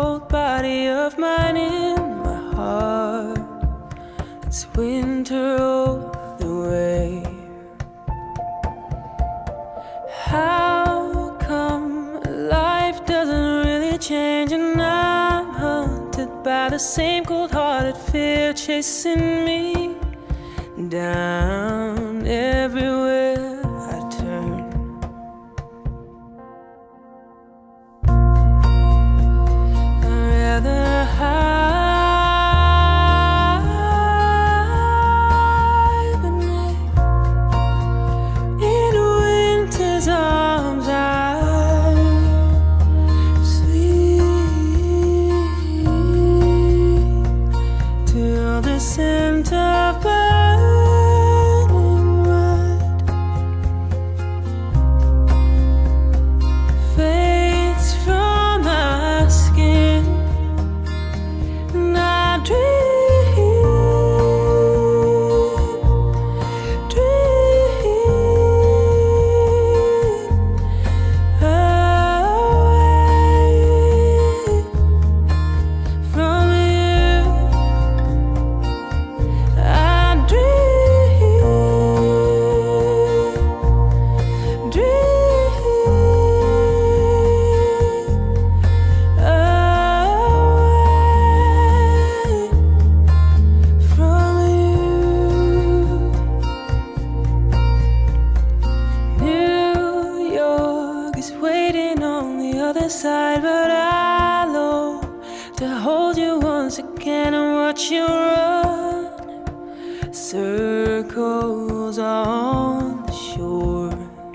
cold body of mine in my heart. It's winter all the way. How come life doesn't really change, and I'm haunted by the same cold-hearted fear chasing me down everywhere I turn? I'd rather hibernate in winter's arms. I sleep till the scent of burning wood fades from my skin, and I dream away from you. I dream away from you. New York is waiting on the other side, but I long to hold you once again and watch you run circles on the shore.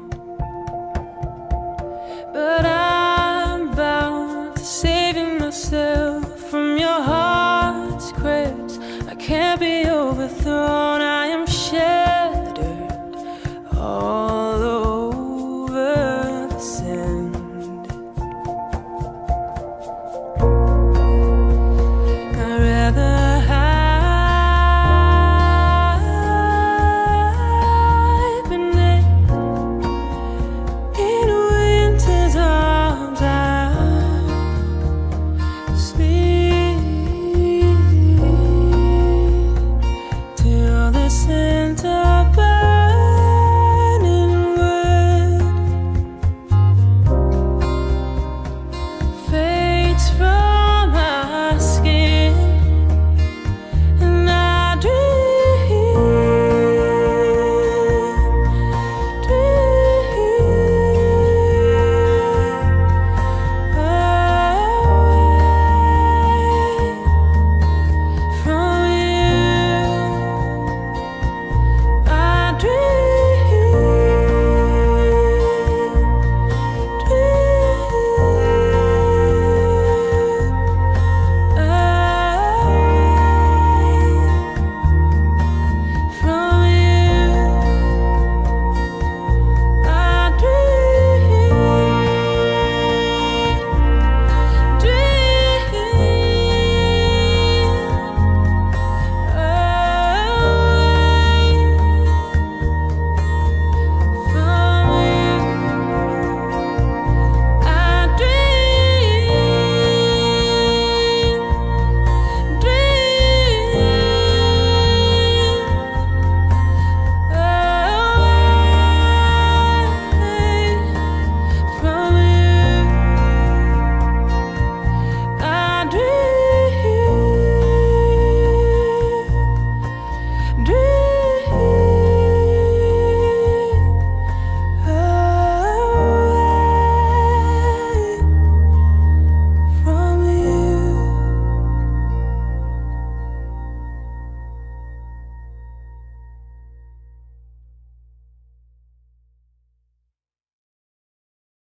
But I'm bound to saving myself from your heart's crepes. I can't be overthrown, I am shattered all over the sand. I'd rather hibernate in winter's arms. I sleep